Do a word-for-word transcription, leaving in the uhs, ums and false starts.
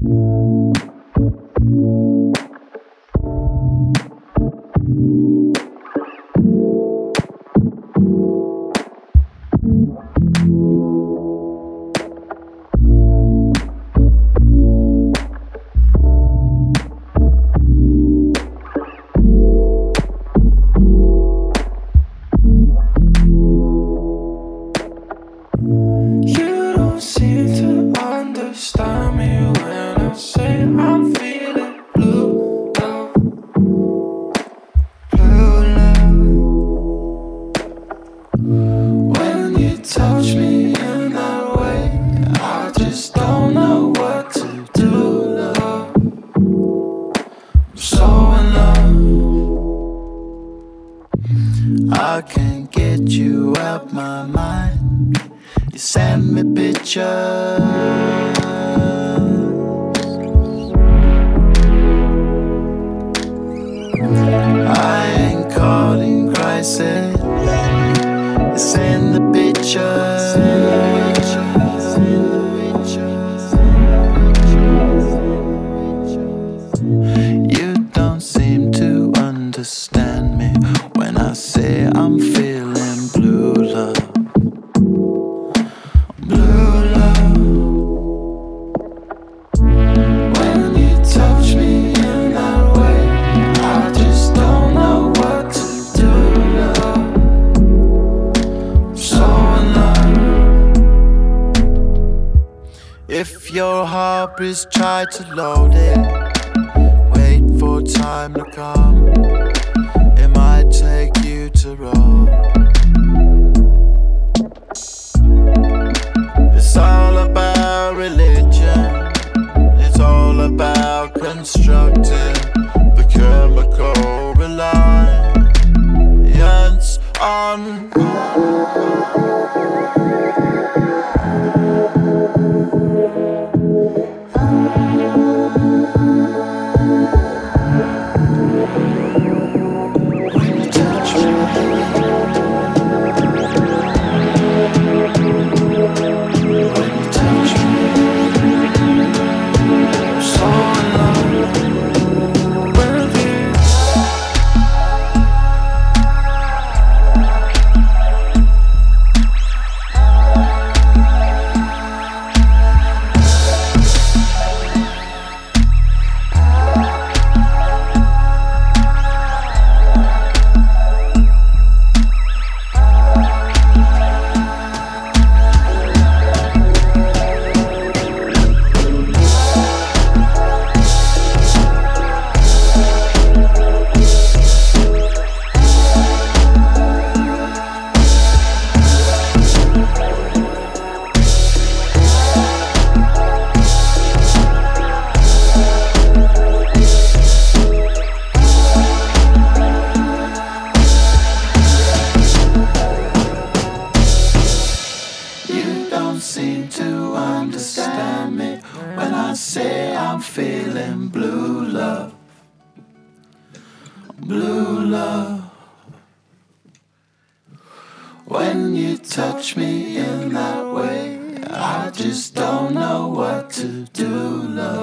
I can't get you out my mind. You send me pictures. I ain't caught in crisis. You send the pictures. You don't seem to understand me when I say I'm feeling blue love. Blue love. When you touch me in that way, I just don't know what to do, love. I'm so in love. If your heart is try to load it, wait for time to come. It might take you to roll. It's all about religion. It's all about constructing the chemical reliance on. Seem to understand me when I say I'm feeling blue love. Blue love. When you touch me in that way, I just don't know what to do, love.